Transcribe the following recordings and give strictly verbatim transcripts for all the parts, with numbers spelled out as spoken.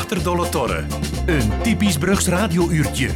Achterdolle Torre. Een typisch Brugs radiouurtje.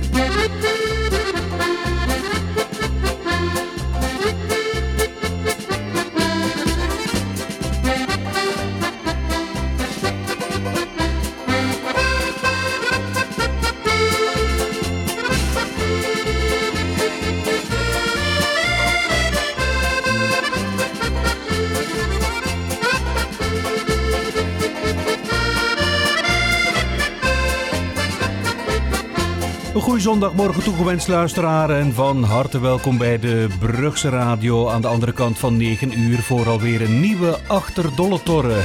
Een goeie zondagmorgen toegewenst luisteraar en van harte welkom bij de Brugse Radio aan de andere kant van negen uur voor alweer een nieuwe Achterdolle Torre.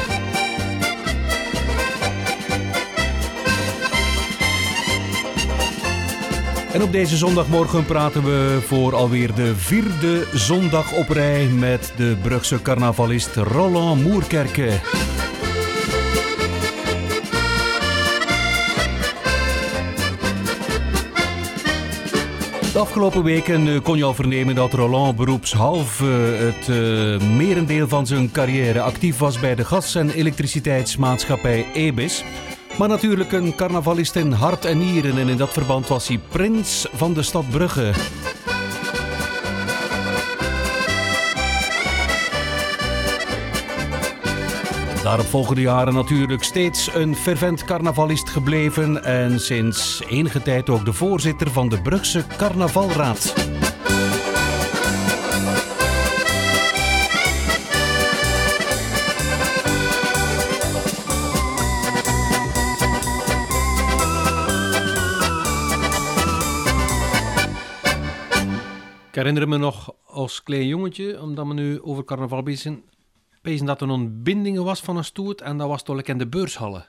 En op deze zondagmorgen praten we voor alweer de vierde zondag op rij met de Brugse carnavalist Roland Moerkerke. De afgelopen weken kon je al vernemen dat Roland beroepshalve het uh, merendeel van zijn carrière actief was bij de gas- en elektriciteitsmaatschappij Ebis. Maar natuurlijk een carnavalist in hart en nieren en in dat verband was hij prins van de stad Brugge. Daarop volgende jaren natuurlijk steeds een fervent carnavalist gebleven en sinds enige tijd ook de voorzitter van de Brugse Carnavalraad. Ik herinner me nog als klein jongetje, omdat we nu over carnaval bezig zijn, pezen dat er een bindingen was van een stoet en dat was toch in de beurshallen.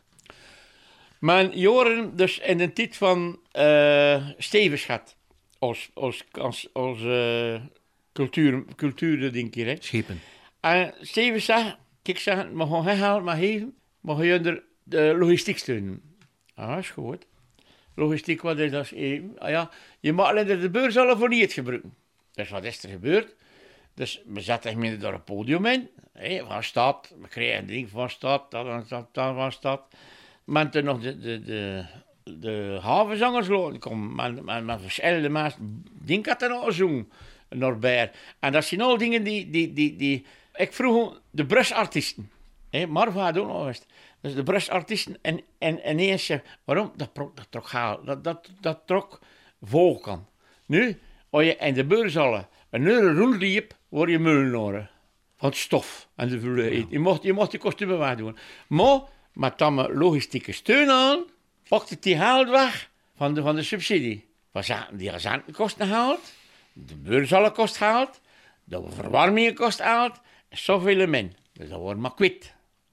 Mijn jaren dus in de tijd van uh, Stevenschat als, als, als, als uh, cultuur, cultuur denk je, hè? Schepen. En Stevenschat, kijk zeggen, we gaan herhalen, maar even, we gaan je de logistiek steunen. Ah, is goed. Logistiek, wat is dat? Ah, ja, je mag alleen de beurshallen voor niet gebruiken. Dus wat is er gebeurd? Dus we zetten hem door het podium in, hè, van stad, we kregen een ding van stad, dat van stad, dat van stad. Maar toen nog de, de, de, de havenzangers lopen komen, maar, maar, maar verschillende mensen, ding had er nog gezongen, Norbert. En dat zijn al dingen die, die, die, die ik vroeg de Brusartiesten, hè, Marva had ook nog eens. Dus de Brusartiesten en, en, en ineens, waarom? Dat, dat trok haal, dat, dat, dat trok volkan. Nu, als je in de beurshallen een uur rondliep, word je meulenoren. Van het stof en de vloeiheid. Ja. Je mocht, je mocht die kostuum weg doen. Maar met dan logistieke steun aan, pakte die geld weg van de, van de subsidie. We zaten die gezentenkosten gehaald, de beurshallen kost gehaald, de verwarming kost gehaald, en zoveel min. Dus dat wordt maar kwijt.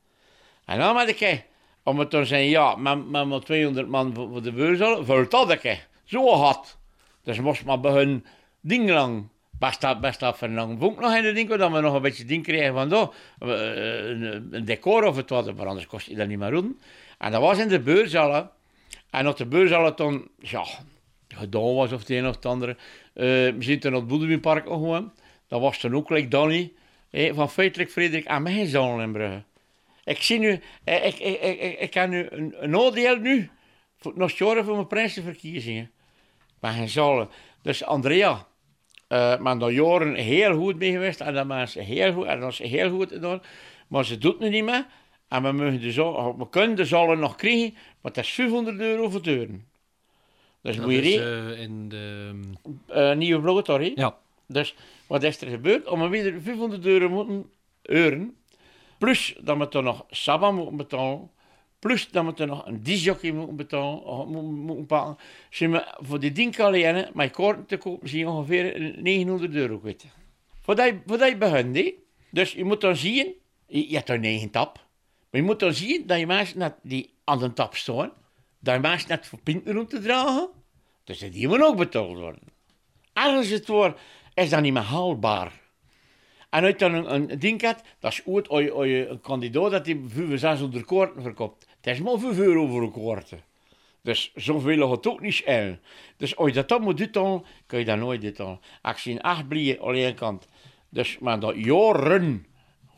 En dan had ik, om het te zeggen, ja, met, met maar tweehonderd man voor, voor de beurshallen, vult dat ik. Zo had. Dus moest maar bij hun ding lang. Best dat, best dat van lang vonk nog in de ding, dat we nog een beetje ding kregen van oh, een, een decor of het wat, maar anders kost je dat niet meer doen. En dat was in de beurshallen. En op de beurshallen toen, ja, gedaan was of het een of het andere. Uh, we zijn toen op het Boedewienpark gewoon. Dat was toen ook like Danny, eh, van Feitelijk Frederik aan mijn zalen in Brugge. Ik zie nu, eh, ik, ik, ik, ik, ik heb nu een, een oordeel nu, voor, nog jaren voor mijn prinsenverkiezingen. Maar geen zalen. Dus Andrea. Uh, maar daar jaren heel goed mee geweest en dat was heel goed, en dat is heel goed gedaan. Maar ze doet het nu niet meer. En we, mogen de zo, we kunnen de zalen nog krijgen, maar dat is vijfhonderd euro voor deuren. Dus dat moet je is re- uh, in de... Uh, nieuwe blogatorie. Ja. Dus wat is er gebeurd? Om we weer vijfhonderd euro moeten euren, plus dat we toch nog Saba moeten betalen, plus dat we toch nog een discjockey moeten betalen, moeten, moeten pakken. Zijn we voor die ding alleen, met kaarten te kopen, zie je ongeveer negenhonderd euro kwijt. Voordat je, voordat je begint, hè? Dus je moet dan zien, je, je hebt een eigen tap, maar je moet dan zien dat je mensen net die aan de tap staan, dat je mensen net voor pinten om te dragen, dus die moeten ook betaald worden. Als het wordt, is dat niet meer haalbaar. En als je dan een, een ding hebt, dat is ooit als je, als je een kandidaat dat die vijfhonderd, zeshonderd kaarten verkoopt. Het is maar vijf euro voor een kaarten. Dus zoveel gaat het ook niet in. Dus als je dat dan moet doen, kun je dat nooit doen. Als je in acht blikken aan één kant, dus maar dat jaren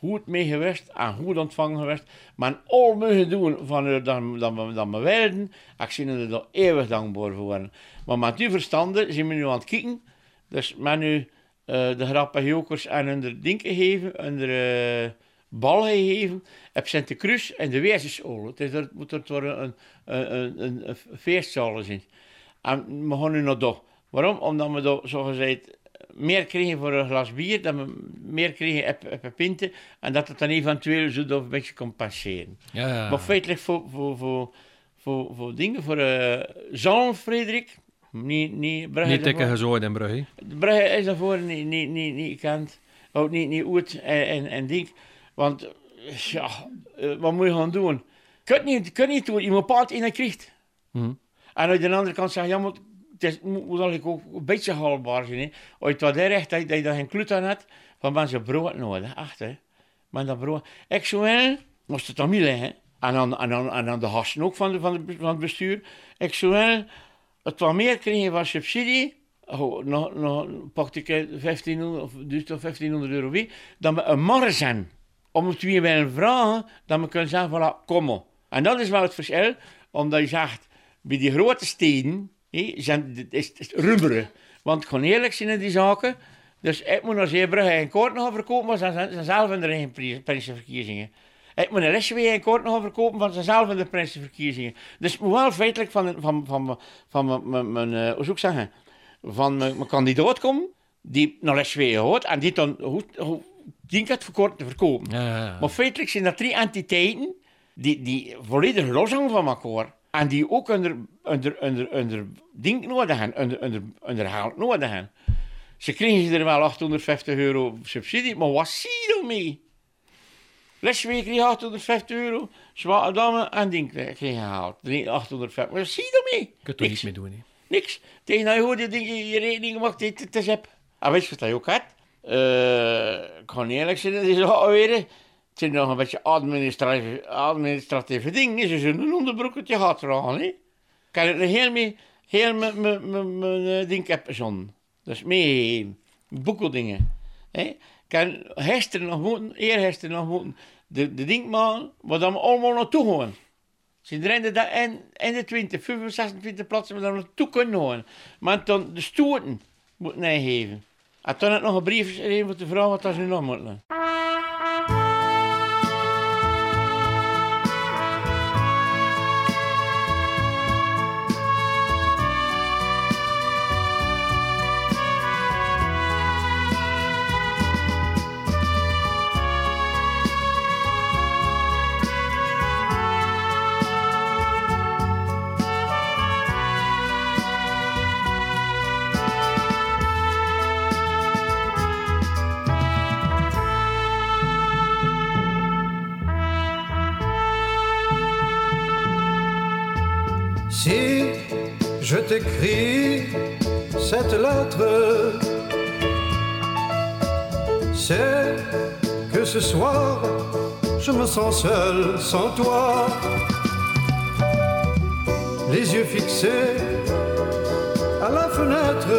goed mee geweest en goed ontvangen geweest. Maar al mogen doen van uh, dan, dan, dan we wilden. Ik zie er daar eeuwig dankbaar voor. Maar met uw verstanden zijn we nu aan het kijken. Dus met nu uh, de grappige jokers en hun dinken geven, hun uh, bal geven. Op Sint-Cruz en de Wezensool. Het is er, moet er worden een, een, een, een feestzaal zijn. En we gaan nu naar daar. Waarom? Omdat we daar zo gezegd meer kregen voor een glas bier, dat we meer kregen op, op een pinte, en dat het dan eventueel zo een beetje kon passeren. Ja, ja. Maar feitelijk voor, voor, voor, voor, voor dingen, voor uh, Zalm, Frederik, niet, niet Brugge. Niet tikken gezooid in Brugge. Brugge is daarvoor niet, niet, niet, niet gekend, ook niet, niet goed en, en, en ding. Want, ja, uh, wat moet je gaan doen? Je kunt niet, kunt niet doen, je moet paard in en krijgt. Mm. En aan de andere kant zeg je, ja, maar het is, moet, moet eigenlijk ook een beetje haalbaar zijn. Hè. Als je het wat recht dat, dat je daar geen klut aan hebt, van mensen brood nodig, echt hè. Maar dat brood. Ik zou wel, moest het aan mij liggen, en aan, en, aan, en aan de gasten ook van, de, van, de, van het bestuur, ik zou wel het wat meer krijgen van subsidie, oh, nog, nog pakte ik vijftienhonderd of vijftienhonderd euro weer, dan we een marge hebben. Om het weer willen vragen, dan we kunnen zeggen, voilà, kom maar. En dat is wel het verschil, omdat je zegt, bij die grote steden, He, zijn, is het rubberen. Want ik kan eerlijk zijn in die zaken. Dus ik moet naar Zeebrugge en Koort nog verkopen, maar ze zijn zelf in de eigen prijzenverkiezingen. Ik moet een lesje weer en Koort nog verkopen, want ze zijn zelf in de prijzenverkiezingen. Dus ik moet wel feitelijk van, van, van, van, van mijn, mijn, uh, hoe zou ik zeggen, van mijn, mijn kandidaat komen, die naar lesje weer hoort, en die dan, hoe, hoe, die kan het verkort te verkopen. Ja, ja, ja. Maar feitelijk zijn dat drie entiteiten, die, die volledig loshangen van elkaar. En die ook onder, onder, onder, onder ding nodig hebben, onder, onder, onder geld nodig hebben. Ze kregen er wel achthonderdvijftig euro subsidie, maar wat zie je ermee? Lesweek kreeg achthonderdvijftig euro, zware dame en ding kreeg gehaald. achthonderdvijftig, maar wat zie je ermee? Je kunt er niks mee doen. Hè. Niks. Tegen dat je hoort, je, je rekening maakt, het is heb. En weet je wat je ook had? Uh, ik ga eerlijk zijn, dat is alweer. Het zijn nog een beetje administratieve, administratieve dingen. Ze zullen een onderbroeketje gehad vragen. Hè? Kan ik er heel mee, heel mijn ding hebben zon. Dus mee, boekeldingen. Hè? Kan gisteren nog moeten, eergisteren nog moeten, de, de ding maken, waar dan we allemaal naartoe gaan. Ze rennen daar in, in de twintig, vijfentwintig, zesentwintig plaatsen waar we naartoe kunnen gaan. Maar dan de stoten moeten geven. En toen had ik nog een brief geschreven voor de vrouw wat dat ze nu nog moeten. Si je t'écris cette lettre, c'est que ce soir je me sens seul sans toi, les yeux fixés à la fenêtre.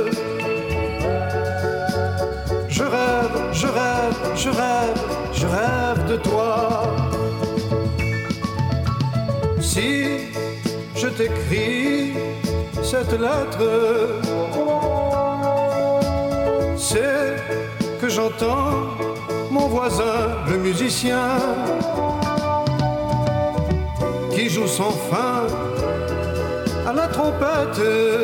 Je rêve, je rêve, je rêve, je rêve de toi. Si je t'écris cette lettre, c'est que j'entends mon voisin, le musicien, qui joue sans fin à la trompette.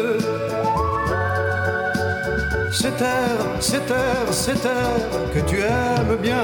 Cet air, cet air, cet air que tu aimes bien.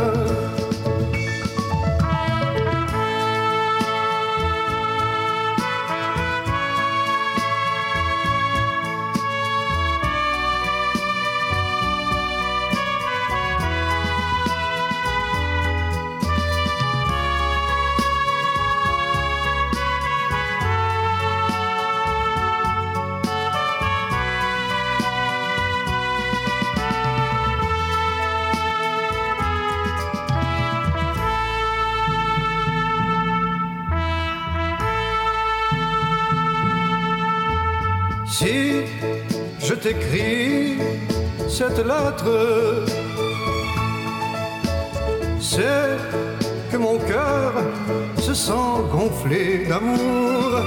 Si je t'écris cette lettre, c'est que mon cœur se sent gonflé d'amour.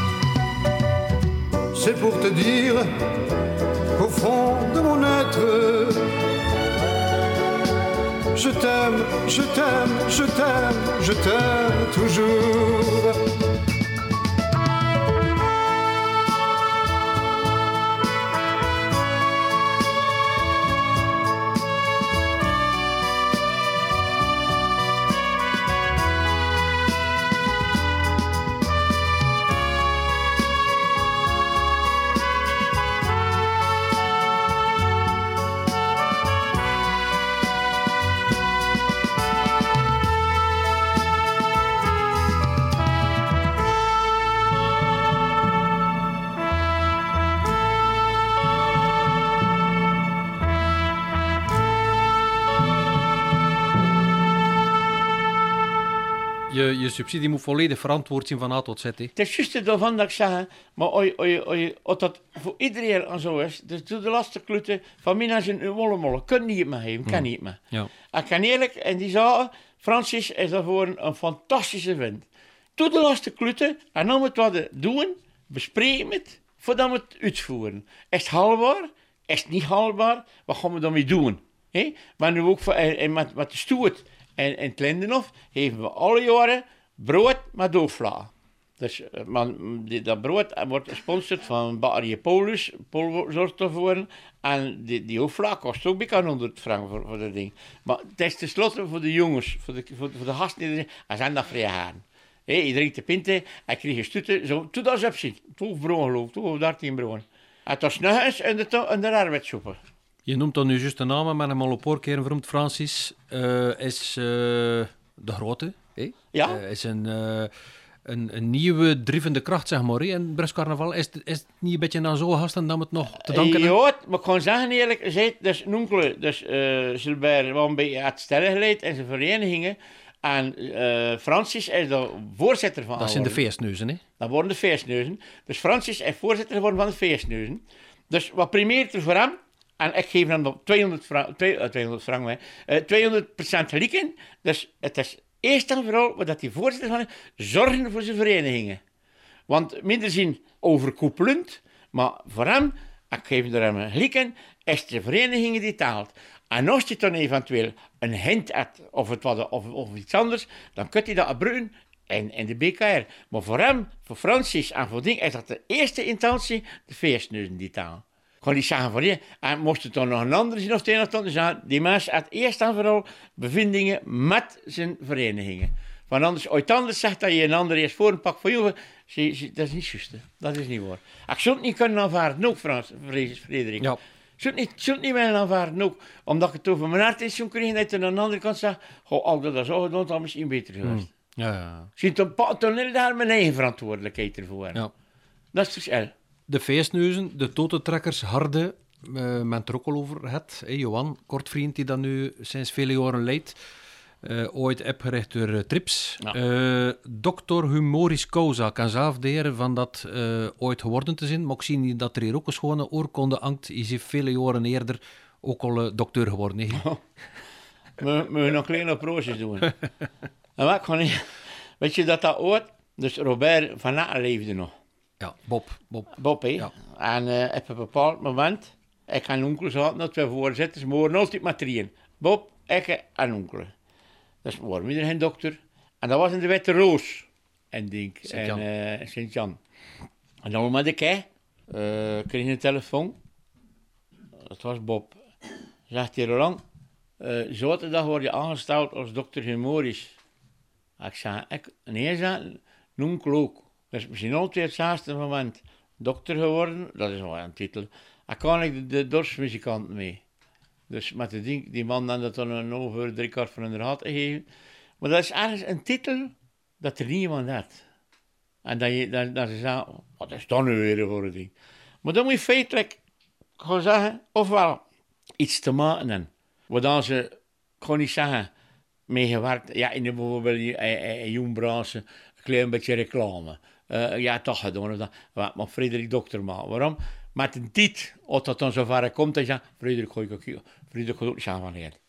C'est pour te dire qu'au fond de mon être, je t'aime, je t'aime, je t'aime, je t'aime toujours. Je, je subsidie moet volledig verantwoord zijn van A tot Z. Hè. Het is juist daarvan dat ik zeg, maar oi, oi, oi, als dat voor iedereen en zo is, dus doe de laatste kluten van mij naar zijn molle molle. Kun niet meer geven, kan niet meer. Ja. Ik kan eerlijk, en die zaken, Francis is daarvoor een, een fantastische vent. Doe de laatste kluten en dan moet wat doen, bespreken het, voordat we het uitvoeren. Is het haalbaar? Is het niet haalbaar? Wat gaan we dan mee doen? He? Maar nu ook voor, en, en met, met de stoet. En in het Lindenhof geven we alle jaren brood met doofvla. Dus man, die, dat brood wordt gesponsord van Bakkerij Paulus. Paul zorgt ervoor. En die, die doofvla kost ook bijna honderd frank voor, voor dat ding. Maar het is tenslotte voor de jongens, voor de, voor, voor de gasten die er zijn, zijn dat vrij gaan. Hey, je drinkt de pinten en krijg je stuten. Zo, toen dat ze op zit. twaalf brood geloof ik, twaalf of dertien brood. En dat is nog eens in de, in de arbeidssoepen. Je noemt dan nu juist de naam, maar hem al een paar keer vernoemd. Francis uh, is uh, de grote. Eh? Ja. Uh, is een, uh, een, een nieuwe drivende kracht, zeg maar. In het Brussels Carnaval is, is het niet een beetje naar zo'n gasten dat we het nog te danken hebben? Ja, maar ik kan zeggen eerlijk gezegd, dus Noenkele, dus uh, Gilbert wel een beetje het sterren geleid in zijn verenigingen. En uh, Francis is de voorzitter van. Dat zijn de feestneuzen, hè? Dat worden de feestneuzen. Dus Francis is voorzitter geworden van de feestneuzen. Dus wat primeert er voor hem? En ik geef hem tweehonderd frank, tweehonderd frank, uh, tweehonderd procent gelijk in. Dus het is eerst en vooral wat hij voorzitter van is, zorgen voor zijn verenigingen. Want minder zien overkoepelend, maar voor hem, ik geef er hem gelijk in, is de verenigingen die taalt. En als je dan eventueel een hint hebt of, het wat, of, of iets anders, dan kun je dat gebruiken in, in de B K R. Maar voor hem, voor Francis en voor Ding, is dat de eerste instantie de feestneuzen die taal. Ik kan niet zeggen van je, en moest het dan nog een ander zien of het een of het ander, die mens had eerst en vooral bevindingen met zijn verenigingen. Want anders, ooit anders zegt dat je een ander eerst voor een pak van jou, dat is niet juist. Dat is niet waar. Ik zou het niet kunnen aanvaarden, ook Frans, Frederik. Ja. Zou het niet, zou het niet willen aanvaarden, ook. Omdat ik het over mijn hart is, kreeg dat je aan de andere kant zegt, goh, als dat zo gedaan, dan misschien beter geweest. Hmm. Ja, ja. Ziet een toneel daar mijn eigen verantwoordelijkheid ervoor. Ja. Dat is dus el. De feestneuzen, de totentrekkers, harde, uh, men het er ook al over het. Hey, Johan, kortvriend die dat nu sinds vele jaren leidt. Uh, ooit opgericht door uh, Trips. Ja. Uh, Doctor Humoris Causa kan zelf de heren van dat uh, ooit geworden te zijn. Maar ik zie niet dat er hier ook een schone oorkonde hangt. Is hij vele jaren eerder ook al uh, dokter geworden. He? Oh. We moeten nog kleine proces doen. En wat kan ik... Weet je dat dat ooit... Dus Robert van Natten leefde nog. Ja, Bob. Bob, Bob, hè. Ja. En uh, op een bepaald moment... Ik en onkel zaten nog twee voorzitters. We waren altijd met drieën. Bob, ik en onkel. Dus we waren weer geen dokter. En dat was in de Witte Roos. En denk, Sint-Jan. en uh, Sint-Jan. En dan met de kei. Uh, kreeg een telefoon. Dat was Bob. Zegt hij, Roland, uh, zaterdag word je aangesteld als dokter Humoris. Ik zei, ik, nee, zei, noem ik ook. Dus misschien altijd het zesde moment dokter geworden. Dat is wel een titel. En kan ik de, de dorpsmuzikant mee. Dus met de ding, die man dan dat dan een over drie kwart van hun had gegeven. Maar dat is ergens een titel dat er niemand had. En dat, je, dat, dat ze zeggen, wat is dat nu weer voor een ding? Maar dan moet je feitelijk gewoon zeggen, ofwel iets te maken hebben. Wat dan ze, ik ga niet zeggen, meegewerkt, ja, in de bijvoorbeeld in Joenbranche, een klein beetje reclame. Uh, ja, toch gedaan. Of dat. Maar Frederik dokter maken. Waarom? Met een tijd, als dat dan zover komt, dan zeg je, Frederik, gooi ik ook, Frederik, gooi ook niet aan van hier.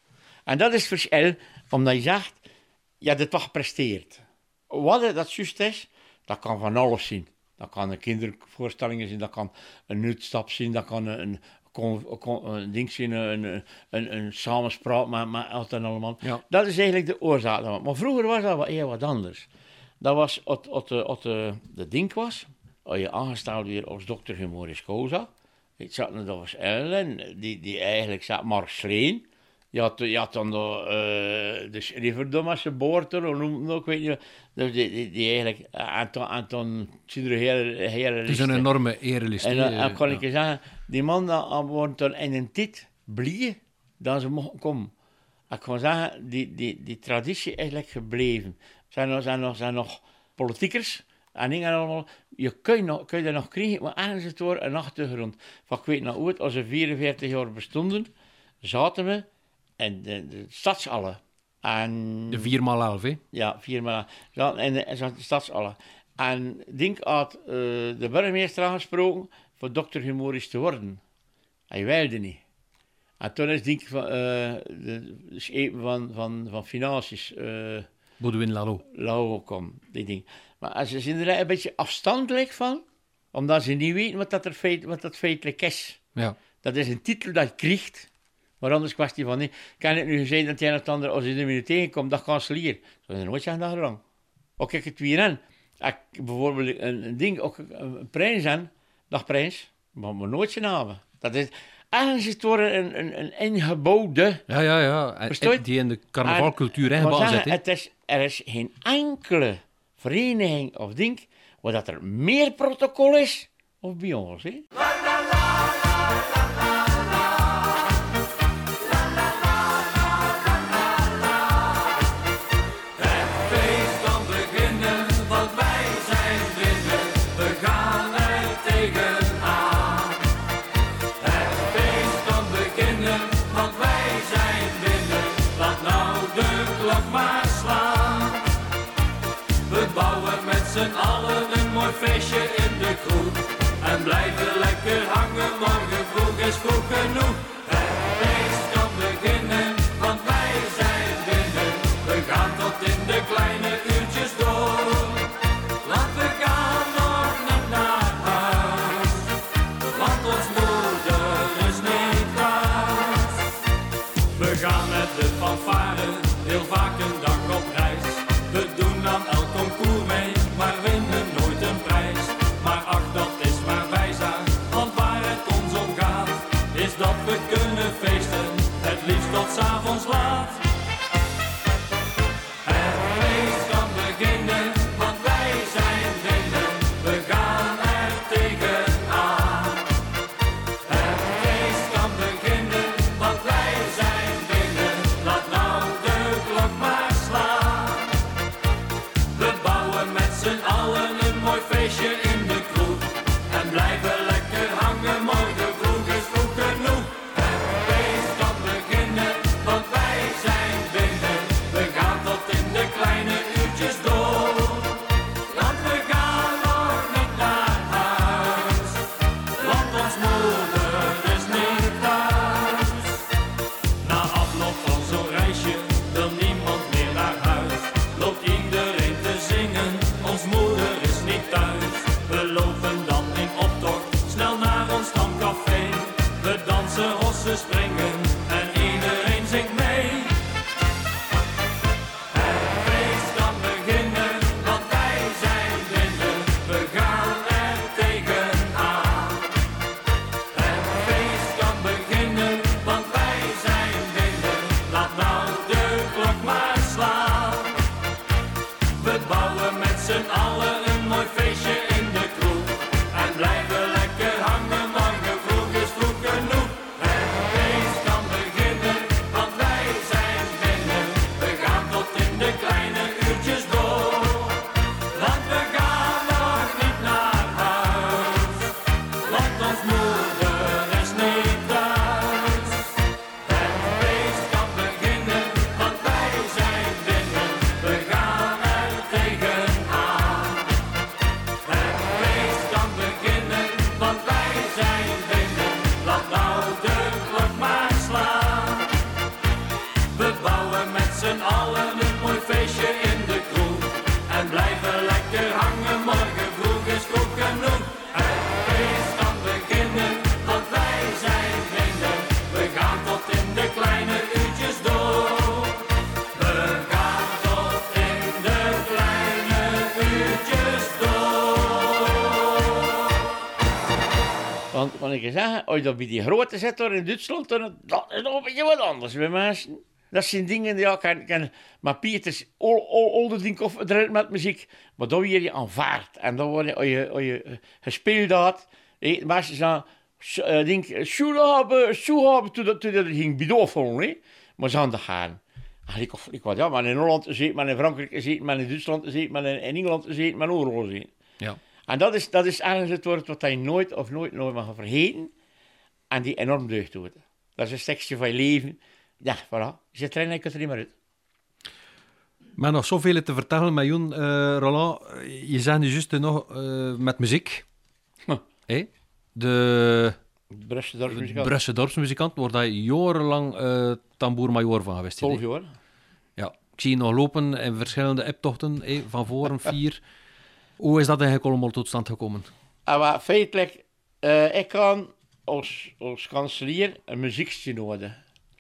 En dat is het verschil, omdat je zegt, je hebt het toch gepresteerd. Wat het dat juist is, dat kan van alles zien. Dat kan een kindervoorstellingen zijn, dat kan een uitstap zijn, dat kan een, een, een, een, een ding zijn, een, een, een, een samenspraak met, met altijd en allemaal. Ja. Dat is eigenlijk de oorzaak. Maar vroeger was dat wat, heel wat anders. Dat was, als de, de ding was, als je aangesteld weer als dokter Humoris Causa. Ik zat, dat was Ellen, die, die eigenlijk zat Mark Sleen. Je had, je had dan de, uh, de Riverdommerse boorter, of noem het, ik weet niet. Dus die, die, die eigenlijk, Anton, Anton hele, hele Het is een enorme erelist. En dan kan ja. ik je zeggen, die man dat wordt dan in een tijd blij dat ze mochten komen. Ik kan zeggen, die, die, die traditie is eigenlijk gebleven. Er zijn nog, zijn nog, zijn nog politiekers en dingen allemaal. Je kun, nog, kun je dat nog krijgen, maar ergens het door een achtergrond. Van ik weet nog ooit, als we vierenveertig jaar bestonden, zaten we in de, de stadshallen. En, De vier maal elf, hè? ja, vier maal. Zaten in de, in de stadshallen. En Dink had uh, de burgemeester aangesproken voor dokter Humoris te worden. Hij wilde niet. En toen is Dink van, uh, de schepen van, van, van financiën, uh, Baudouin Lalo. lauw kom, die ding. Maar ze zijn er een beetje afstandelijk van, omdat ze niet weten wat dat, er feit, wat dat feitelijk is. Ja. Dat is een titel dat je krijgt, maar anders kwestie van niet. Kan het nu gezegd dat hij het ander, als je er nu tegenkomt, dat kanselier. Dat is nooit zeggen dat lang. Ook kijk het weer aan. Ik bijvoorbeeld een, een ding, ook een, een prins aan, dag prins, maar we nooit zijn namen. Dat is, ergens is het door een, een, een ingebouwde. Ja, ja, ja. En, Verstoot? en die in de carnavalcultuur En- ingebouwd maar zit, zeggen, hè? het is, er is geen enkele vereniging of ding waar dat er meer protocol is of bij ons. Hè? Z'n allen een mooi feestje in de kroeg. En blijven lekker hangen, morgen vroeg is vroeg genoeg. Het feest kan beginnen, want wij zijn binnen. We gaan tot in de kleine uurtjes door. Want we gaan nog niet naar huis, want ons moeder is niet thuis. We gaan met de fanfare heel vaak een dag op reis. We doen dan elk concours mee, maar winnen nooit een prijs. Maar ach, dat is maar bijzaak, want waar het ons om gaat, is dat we kunnen feesten, het liefst tot 's avonds laat. Het feest kan beginnen, want wij zijn binnen, we gaan er tegenaan. Het feest kan beginnen, want wij zijn binnen, laat nou de klok maar slaan. We bouwen met z'n allen een mooi feestje in de kroeg. En blijven lekker hangen, morgen vroeg is vroeg genoeg. Het feest kan beginnen, want wij zijn z'n allen een mooi feestje in de kroeg. En blijven lekker hangen, morgen vroeg is vroeg genoeg. Het feest kan beginnen, want wij zijn vrienden. We gaan tot in de kleine uurtjes door. We gaan tot in de kleine uurtjes door. Want, want ik zeg, als je dat bij die grote zet door in Duitsland, dan dat is nog een beetje wat anders bij mensen. Dat zijn dingen, ja, kan, kan, maar Pieters, al, al, al de dingen of erin met muziek, maar dan word je aanvaard. En dan word je, als je, als je gespeeld had, eh, mensen zeggen, uh, denk, schoenen hebben, schoenen hebben, toen dat, toen dat ging bidoffelen, hè. Maar ze hadden gaan. En ik, ik was, ja, maar in Holland zit, maar in Frankrijk zit, maar in Duitsland zit, maar in, in Engeland zit, maar overal zit. Ja. En dat is, dat is eigenlijk het woord wat je nooit of nooit, nooit mag vergeten. En die enorm deugd doet. Dat is een stukje van je leven. Ja, voilà. Je zit erin en je kunt er niet meer uit. Maar nog zoveel te vertellen met Joen, uh, Roland. Je zei nu juist nog uh, met muziek. Huh. Hey? De Brusselse dorpsmuzikant. Brusselse dorpsmuzikant, waar je jarenlang uh, tamboer-major van geweest bent. Twaalf jaar. Ja, ik zie je nog lopen in verschillende eptochten, hey, van voor en vier. Hoe is dat eigenlijk allemaal tot stand gekomen? En wat feitelijk, uh, ik kan als, als kanselier een muziekje nodig.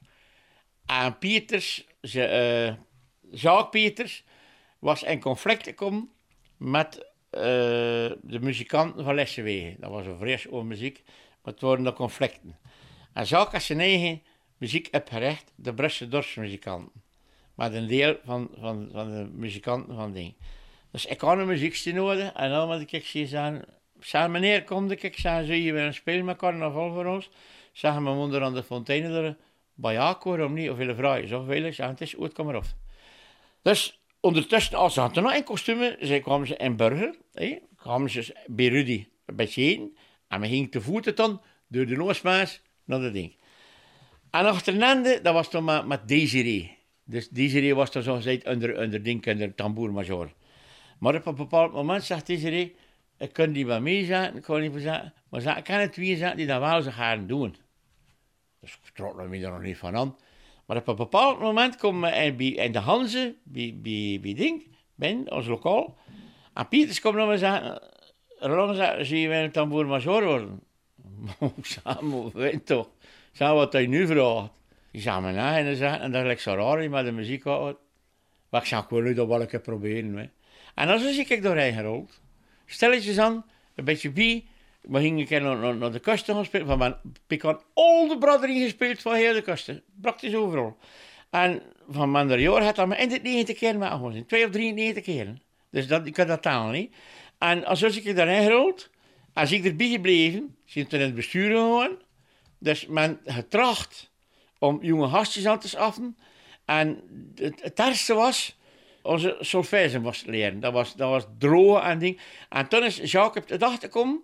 En Pieters, ze, uh, Jacques Pieters, was in conflict gekomen met uh, de muzikanten van Lessewegen. Dat was een vrees over muziek, maar het waren de conflicten. En Jacques had zijn eigen muziek opgericht, de Brusselse dorpsmuzikanten. Met een deel van, van, van de muzikanten van ding. Dus ik had een muziekje nodig en dan moet ik zeggen, zei meneer, kom ik, zei, zie je weer spelen met carnaval voor ons? Zeggen mijn moeder aan de fonteinen er, bij ja, waarom niet? Of willen vragen, zoveel is, het is goed, kom maar op. Dus ondertussen, als ze hadden nog in kostumen, ze kwamen ze in Burger, eh, kwamen ze bij Rudy een beetje heen, en we gingen te voeten dan door de Noosmaas naar dat ding. En achterna, dat was dan met, met Desiree. Dus Desiree was dan zo gezegd onder, onder ding, onder tamboermajor. Maar op een bepaald moment zegt Desiree, ik kan die bij mij zetten, ik kan niet zeggen, maar ze kan het wie zetten die dat wel zo gaan doen. Dus ik trok me er nog niet van aan. Maar op een bepaald moment komen we in, in de Hanze, bij, bij, bij Ding, bij ons lokaal. En Pieters komt naar me zeggen, Roland zegt, zie je weer een tamboer-major worden? Ik zei, maar weet toch, zeg wat hij nu vraagt. Die zei me na en zei, en dat is zo raar, met de muziek had. Maar ik zei, ik wil nu dat wel een keer proberen. Hè. En dan zie ik doorheen gerold. Stelletjes aan, een beetje bij. We gingen een keer naar, naar, naar de kusten gaan spelen. Van ik had al de braderie gespeeld van heel de kusten. Praktisch overal. En van mijn jaar had dat me in de negentig keer maar gewoon. Twee of drieënnegentig keer. Dus dat, ik had dat taal niet. En als ik daarheen gerold, als ik erbij gebleven, zit er in het bestuur gewoon. Dus men getracht om jonge gastjes aan te schaffen. En het, het ergste was, onze solfège was leren. Dat was, dat was drogen en ding. En toen is Jacques op de dag gekomen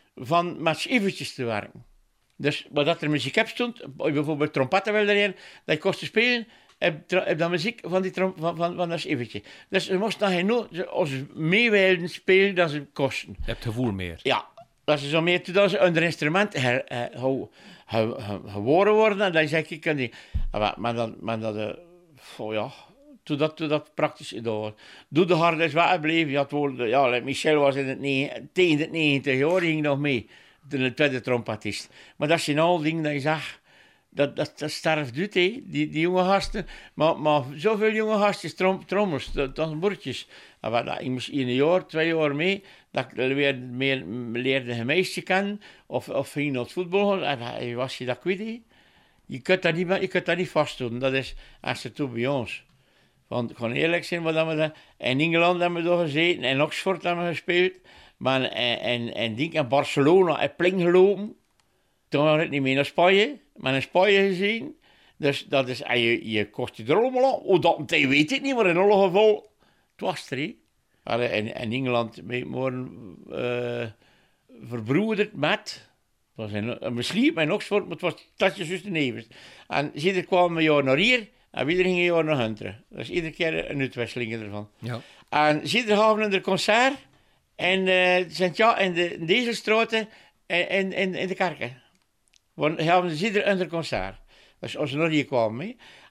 van met schievertjes te werken. Dus wat dat er muziek op stond, bijvoorbeeld trompetten wilde leren, dat je kostte spelen, heb, heb dat muziek van, die trom, van, van, van dat schievertje. Dus ze moesten nog geen als ze mee wilden spelen, dat ze kosten. Je hebt gevoel meer. Ja, dat ze zo meer, toen ze onder instrument her, her, her, her, her, geworden worden, en dan zeg ik, kan die, maar dan, maar dat, uh, oh ja, toen dat, toen dat praktisch door. Doe de hard is waar bleef. Ja, ja, Michel was in het ne- tegen het negentig jaar, ging nog mee. De tweede trompetist. Maar dat zijn al dingen dat je zag, dat, dat, dat sterft uit, he. die, die jonge gasten. Maar, maar zoveel jonge gastjes, trom, trommels, tamboertjes. Ik moest een jaar, twee jaar mee, dat ik weer meer leerde een meisje kennen, of, of ging naar het voetbal, en was je dat kwijt, he. Je kunt dat niet, je kunt dat niet vastdoen, dat is als het toe bij ons. Want ik kan eerlijk zijn, wat we dat, in Engeland hebben we daar gezeten, in Oxford hebben we gespeeld, maar in, in, in, in, in Barcelona en Pling gelopen. Toen waren we niet meer naar Spanje, maar in Spanje gezien. Dus dat is, en je, je kost je er allemaal aan. Oh, dat weet ik niet, maar in alle geval, het was er, hè. In, in Engeland worden uh, verbroederd met, het was in, we sliepen in Oxford, maar het was tatjes tussen de nevens. En iedere kwamen we jaar naar hier, en we gingen jaar naar Hunteren. Dat is iedere keer een uitwisseling ervan. Ja. En iedere avond een concert in, uh, Sint-Ja, in de Dezelstraten in, in, in de kerken. Want we hadden iedere een concert. Dus als ze naar hier kwamen. He.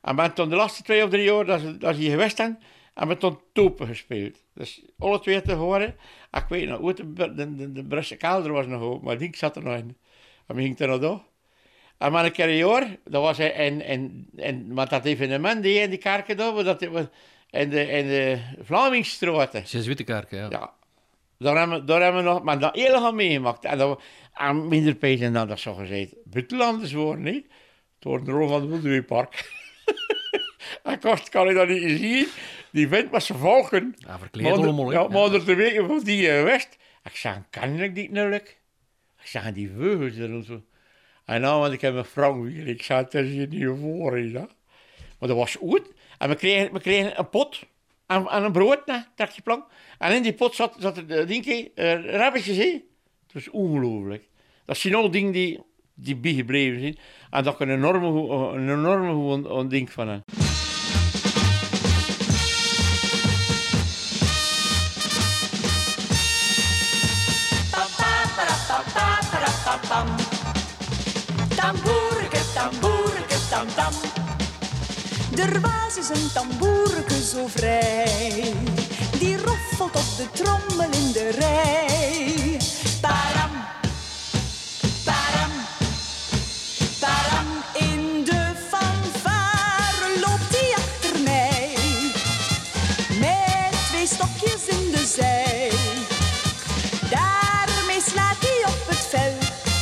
En we hebben toen de laatste twee of drie jaar dat ze, dat ze hier geweest zijn, hebben we toen topen gespeeld. Dus alle twee te horen. Ik weet nog, de, de, de, de Brusse kelder was nog open, maar die zat er nog in. En we gingen er nog door. En maar een keer een jaar, dat was in, in, in, met dat evenement die in die kerken daar, dat in de, in de Vlamingstraat. Zes Wittekerken, ja. Ja. Daar hebben, daar hebben we nog, maar dat heel gaan meegemaakt. En dat aan minder pijzen dan dat zo gezegd. Buitenlanders worden, niet? Door de rol van het Boerderijpark. En kost kan ik dat niet zien. Die vindt met zijn volken. Ja, verkleed allemaal, ja, maar onder de weken van die uh, west. Ik zeg, kan ik dit nou lukken? Ik zeg, die vleugels er en zo. En nou, want ik heb een vrouw weer. Ik zei, het is hier niet voor, hè. Maar dat was goed. En we kregen, we kregen een pot en, en een brood, ne, trekje plank. En in die pot zat, zat er, denk ik, uh, rabbetjes in. Het was ongelooflijk. Dat zijn al dingen die, die bijgebleven zijn. En dat ik een enorme, een enorme een, een ding van hen. Tamboerke, tamboerke, tam tam. Der was is een tamboerke zo vrij. Die roffelt op de trommel in de rij. Param, param, param. In de fanfare loopt hij achter mij. Met twee stokjes in de zij. Daarmee slaat hij op het veld.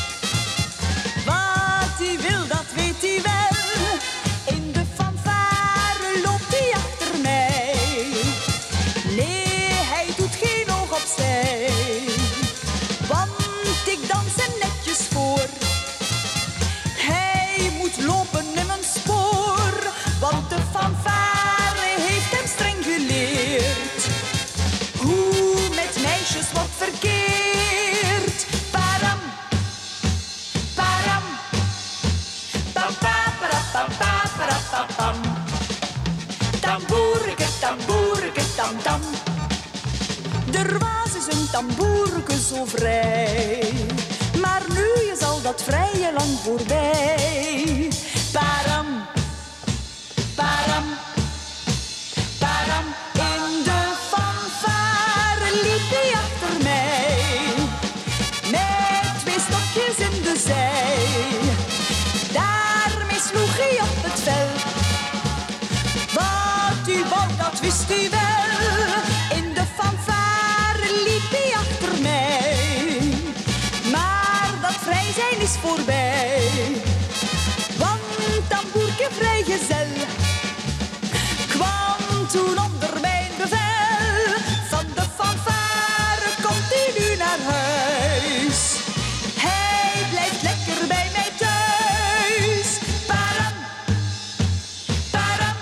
Wat hij wil, dat weet hij wel. In de fanfare loopt hij achter mij. Nee, hij doet geen oog opzij. Want ik dans hem netjes voor. Hij moet lopen in mijn spoor. Want de fanfare heeft hem streng geleerd. Hoe met meisjes wordt verkeerd. Param, param, pam, pam, pam, pam, pam, pam. Tamboerke, tamboerke, tam, tam. Er was eens een tamboerke zo vrij. Maar nu is al dat vrije lang voorbij. Param, param, param. In de fanfare liep hij achter mij. Met twee stokjes in de zij. Daarmee sloeg hij op het veld. Wat u wou, dat wist u wel. In de fanfare liep hij achter mij. Maar dat vrij zijn is voorbij. Want tamboerke vrijgezel kwam toen onder mijn bevel. Van de fanfare komt hij nu naar huis. Hij blijft lekker bij mij thuis. Param, param,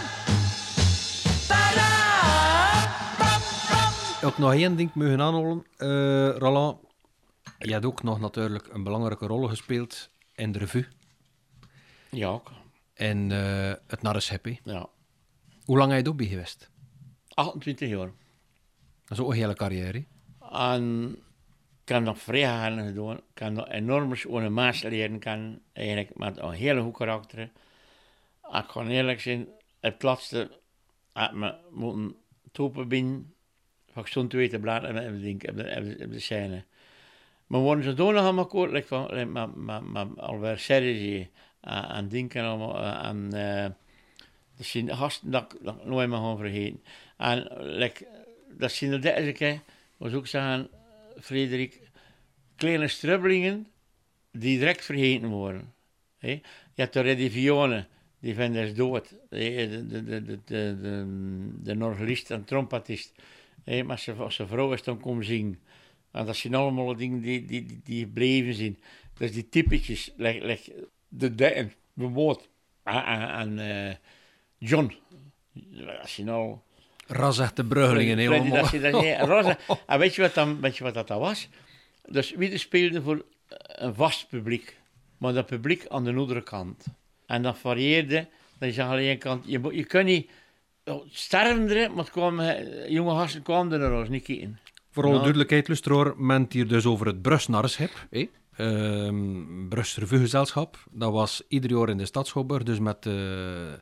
param, pam, pam. Ook nog één ding mogen aanholen. Uh, Roland, je hebt ook nog natuurlijk een belangrijke rol gespeeld in de revue. Ja, ook. En uh, het Narres Happy. Ja. Hoe lang heb je daarbij geweest? achtentwintig jaar. Dat is ook een hele carrière. En ik heb nog vrij hard gedaan. Ik heb nog enorm schoon maas leren kennen. Eigenlijk met een hele goed karakter. Ik kan eerlijk zijn, het laatste had me moeten topen binnen. Ik stond te weten bladen en denk op de, op de scène. Maar we worden zodanig aan elkaar, like van, like, met, met, met alweer Serge en denken allemaal aan uh, dat zijn gasten dat, dat ik nooit meer gaan vergeten. En like, dat zijn er deze keer, was ook zeggen, Frederik, kleine strubbelingen die direct vergeten worden. Hey? Je hebt de Redivione, die vinden is dood. Hey? De, de, de, de, de, de, de orgelist en trompetist. Hey? Maar als zijn vrouw is dan komen zingen. En dat zijn allemaal dingen die, die, die, die gebleven zijn. Dus die typetjes, like, like de dekken, bijvoorbeeld. En uh, John, dat zijn al... Rasechte Bruggelingen helemaal. Dat dat, nee, Roze, en weet je, wat dan, weet je wat dat was? Dus wie speelde voor een vast publiek, maar dat publiek aan de andere kant. En dat varieerde, dat je zag aan de ene kant, je, je kunt niet sterven erin, maar kwamen, jonge gasten kwamen er nog niet in. Voor alle Nou. duidelijkheid, Lustroor, ment hier dus over het Brus Narreship. Eh? Um, Brus Revuegezelschap. Dat was ieder jaar in de Stadschouwburg, dus met uh,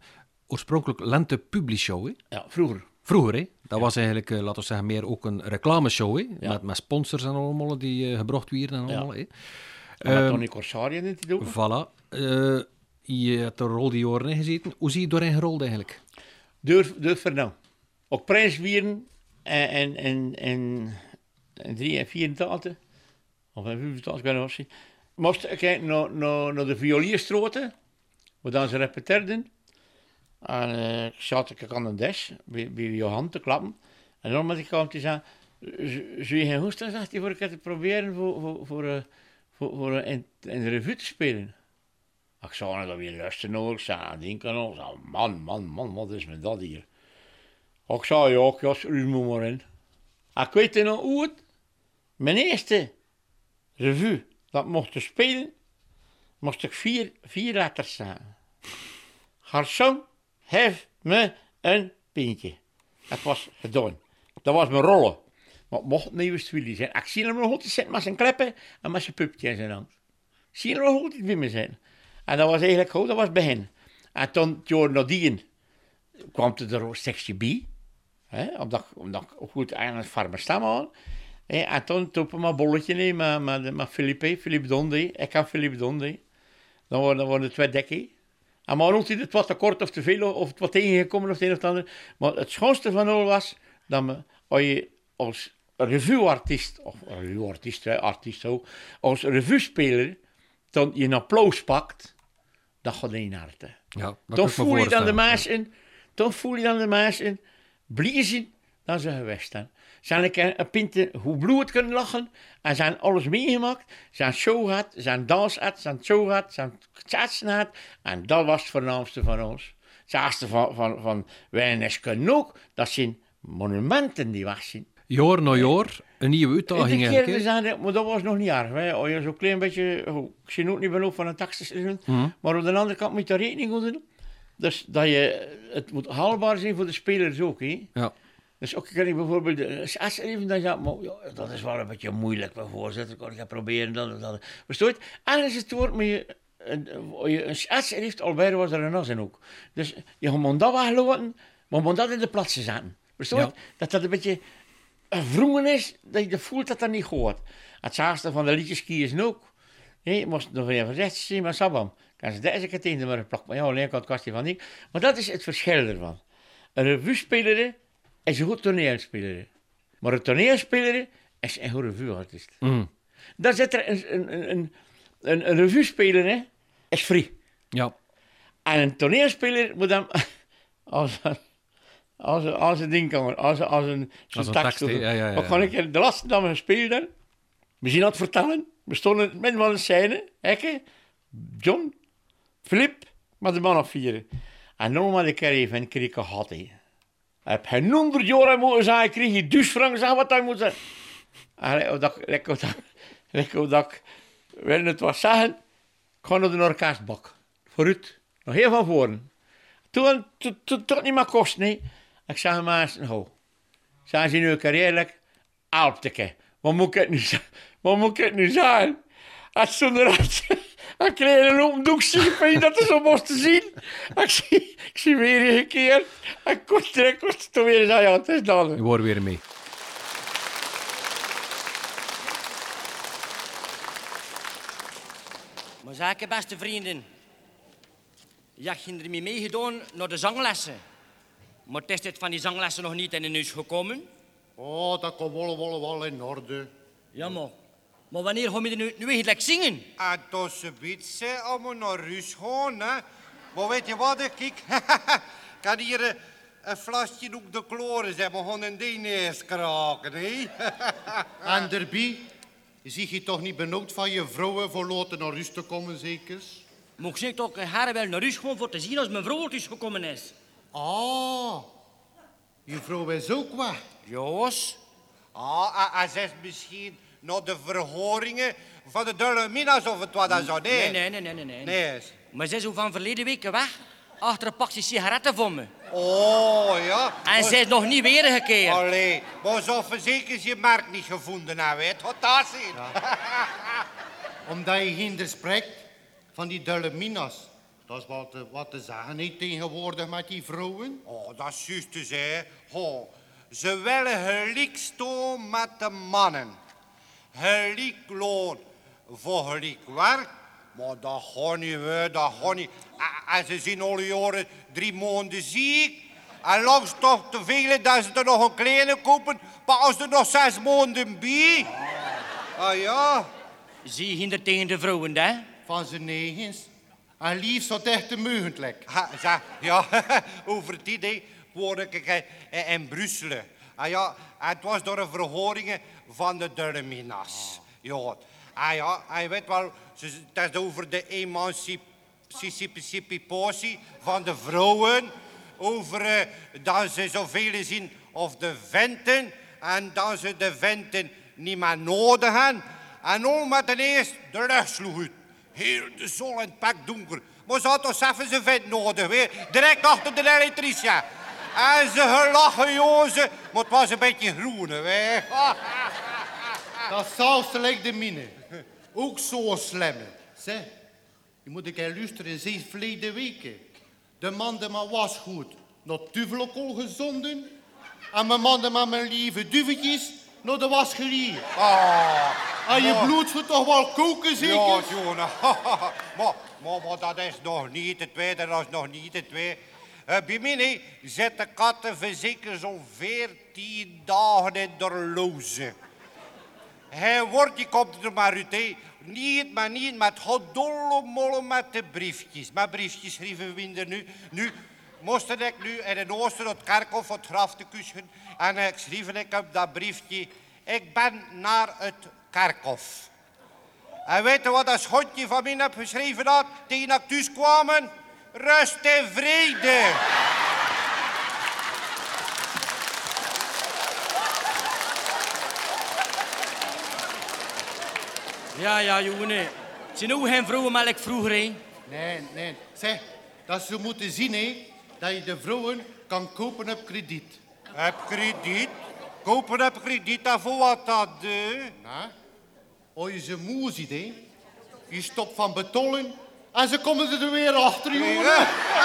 oorspronkelijk Lente Publishow, hè? Ja, vroeger. Vroeger, hè? Dat was eigenlijk, uh, laten we zeggen, meer ook een reclameshow, hè? Ja. Met, met sponsors en allemaal die uh, gebracht werden en allemaal, Ja. hè? Met Ehm, Tony Corsariën in te doen. Voilà. Uh, je hebt er rol die jaren in gezeten. Hoe zie je doorin gerold eigenlijk? Durf, durf er nou. Ook prijsvieren en, en, en, en, en drie en vierentachtig, of en vijfentachtig, ik weet niet wat ze. Moest ik kijken naar, naar, naar de violierstroten, waar dan ze repeteerden. En uh, ik zat ik aan een des, bij, bij Johan te klappen. En dan met ik kwam te zeggen, zou je geen hoesten, zegt hij, voor een keer te proberen voor, voor, voor, uh, voor, voor uh, in, in de revue te spelen. Ik zou nou dat weer luisteren hoor, ik zei, denk aan ons, man, man, man, wat is met dat hier? Ik zei, ja, ik was u moet maar in. En ik weet nog hoe het, mijn eerste revue, dat mocht ik spelen, moest ik vier, vier letters zeggen. Garçon, geef me een pintje. Dat was gedaan. Dat was mijn rollen. Maar het mocht nieuwe studie zijn. Ik zie hem nog altijd zitten met zijn kleppen en met zijn pupje in zijn hand. Ik zie hem nog altijd bij me zijn. En dat was eigenlijk goed, dat was het begin. En toen, het jaar nadien, kwam er er een stukje bij. Hè, omdat, omdat ik goed eigenlijk farmer stam aan. Hè, en toen toep ik mijn bolletje nee, met, met, met Philippe, Philippe Donde. Ik had Philippe Donde. Dan waren, dan waren het twee dekken. En maar altijd het wat te kort of te veel, of het wat tegengekomen of het een of het ander. Maar het schoonste van al was, dat me, als je als revueartiest, of revueartiest, artiest ook, als revuespeler, dan je een applaus pakt, dat gaat in je hart. Ja, Dan voel je dan de maas in, dan voel je dan de maas in, bliezen, dan zijn we weg staan. Zijn ik een pinte hoe bloed kunnen lachen, en zijn alles meegemaakt, zijn show gehad, zijn dans had, zijn show gehad, zijn chatsen had, en dat was het voornaamste van ons. Het eerste van, van, van wij kunnen ook, dat zijn monumenten die weg zijn. Jaar na jaar, een nieuwe uitdaging Iedere keer eigenlijk. zijn, maar dat was nog niet erg. Hè. Als je zo'n klein beetje, oh, ik zie ook niet beloop van een taxiseizoen, Mm. maar op de andere kant moet je daar rekening mee doen. Dus dat je, het moet haalbaar zijn voor de spelers ook. Hè. Ja. Dus ook kan ik bijvoorbeeld, als er even dan ja, maar, ja, dat is wel een beetje moeilijk bij voorzitter, kan ik gaan proberen dat dat. Verstoor je? En als het woord met je, een, je een schets heeft, alweer was er een as in ook. Dus je moet dat weglopen, maar je moet dat in de plaatsen zetten. Verstoor je? Ja. Dat dat een beetje wrongen is, dat je voelt dat dat niet gaat. Het zaagste van de liedjes kiezen ook. Nee, je moest nog even gezegd zien, maar Sabam, kan ze deze keer tegen maar een plak. Maar ja, alleen kan het kwestie van niet. Maar dat is het verschil ervan. Een revue-speler is een goed toneelspeler. Maar een toneelspeler is een goed revueartiest. Mm. Dan zit er een, een, een, een, een revue-speler, hè, is free. Ja. En een toneelspeler moet dan als, als, als een ding kan, als, als een, Als een tekst. tekst, hè? Ja, ja, ja, Maar kan ik de laatste dat we gespeeld hebben, we zien dat vertellen, we stonden in het midden van een scène, Hekke, John, Filip, met de man of vier. En dan had ik er even een kriek gehad, hè. Heb je honderd jaar moeten zeggen, ik kreeg je dus frank, zeg wat hij moet zeggen. En dat ik, lekker dat ik, wil het wat zeggen, ik ga naar de orkestbak. Vooruit, nog heel van voren. Toen, toen, toen, toen niet meer kost, nee. Ik zeg maar, nou, zijn ze nu carrière, alpteke. Wat moet ik het nu zeggen? Wat moet ik het nu zeggen? Als ze eruit, ik kreeg een open doekje, dat is zo moest te zien. Ik zie, ik zie weer een keer, ik kost er, ik kost het weer zeggen, ja, het is dan. Je wordt weer mee. Maar zaken, beste vrienden. Ja, ging er mee meegedaan naar de zanglessen. Maar is dit van die zanglessen nog niet in de neus gekomen? Oh, dat komt wel, wel, wel in orde. Ja, maar, maar wanneer gaan we er nu, nu eigenlijk zingen? En dat ze bietse om naar rust gaan, hè. Maar weet je wat, ik ik kan hier een, een flesje ook de kloren zijn, maar gewoon een ding eens kraken, hè. En daarbij, zie je toch niet benauwd van je vrouwen voor laten naar rust te komen, zeker? Mocht ik toch haar wel naar rust gewoon voor te zien als mijn vrouw dus gekomen is? Ah, je vrouw is ook weg. Joos. Ah, en ze is misschien naar de verhoringen van de Dolominas of het wat dan zo, nee? Nee, nee, nee, nee, nee. Nee. Maar ze is zo van verleden week weg, achter een pakje sigaretten van me. Oh, ja. En ze is nog niet weergekeerd. Allee, maar zo verzekerd je merk niet gevonden, nou weet wat dat is. Omdat je hinder spreekt van die Dolominas, dat is wat, te- wat te zeggen, niet tegenwoordig met die vrouwen. Oh, dat is juist te zeggen. Oh, ze willen gelijk staan met de mannen. Gelijk loon voor gelijk werk. Maar dat gaat niet weer, dat gaat niet. En- En ze zijn al jaren drie maanden ziek. En langs toch te veel dat ze er nog een kleine kopen. Maar als er nog zes maanden bij. Ah ja. Zie je hier tegen de vrouwen, hè? Van zijn negens. En liefst zo dicht de mogelijk. Ha, zeg, ja, over het idee woonde ik in, in Brussel. Ah ja, het was door een verhoring van de Derminas. Ja, ah ja, en je weet wel, ze- het is over de emancipatie van de vrouwen. Over eh, dat ze zoveel zien of de venten. En dat ze de venten niet meer nodig hebben. En ook met de eerst de lucht sloeg uit. Heel de zon en het pak donker. Maar ze had toch even zijn vent nodig, weer. Direct achter de elektricien. En ze gelachen, jozen. Maar het was een beetje groen, hè. Dat sauste lijkt de mine. Ook zo slim. Zeg, je moet een keer luisteren, ze verleden weken. De man die maar was goed, naar Tuvelokol gezonden. En mijn man die maar mijn lieve duvetjes naar de wasgelier. Ah, en je bloed zou toch wel koken, zeker? Ja, Jonah. maar, maar, maar dat is nog niet het tweede, dat is nog niet het tweede. Uh, bij mij zit de katten verzekerd zo'n veertien dagen in de loze. Hij wordt, die komt er maar uit, hè. Niet, maar niet met gedolle molle met de briefjes. Met briefjes schrijven we er nu. Nu moest ik nu in het oosten het kerkhof het graf te kussen. En ik schreef ik op dat briefje, ik ben naar het kerkhof. En weet je wat dat schotje van mij heb geschreven had, tegen dat ik thuis kwam? Rust en vrede. Ja, ja, jongen. Het zijn ook geen vrouwenmelk vroeger, hè? Nee, nee. Zeg, dat ze moeten zien, hè, dat je de vrouwen kan kopen op krediet. Op krediet? Kopen op krediet, en voor wat dat, hè? Nou, als je ze moe ziet, hè. Je stopt van betollen en ze komen er weer achter, jongen.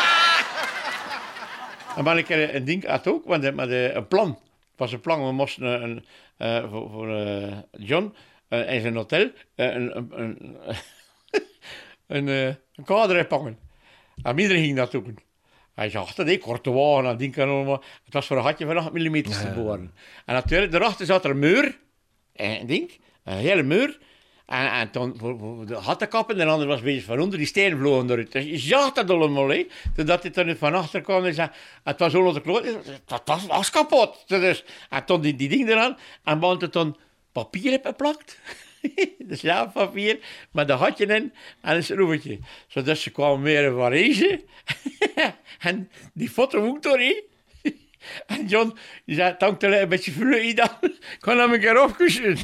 En maar ik een ding had ook, want met een plan. Het was een plan, we moesten een, uh, voor, voor uh, John uh, in zijn hotel uh, een, een, een, een, uh, een kader pakken. En iedereen ging dat doen. Hij zag dat, ik korte wagen en ding kan allemaal. Het was voor een gatje van acht millimeter te boren. En natuurlijk, daarachter zat er een muur, een ding, een hele muur. En, en toen voor, voor de hattenkappen, en de ander was bezig van onder, die stenen vlogen eruit. Dus je zag dat allemaal, hè. Totdat hij er van achter kwam en zei, het was zo de kloot, dat was, was kapot. Dus, en toen die, die ding eraan, en band het dan papier heb geplakt. Dus ja, papier, met een gatje in en een schroefje. Zodat ze kwamen weer van reizen. En die foto ook door, hè. En John, die zei, dank te een beetje vloeien dan. Kan hem een keer opkussen.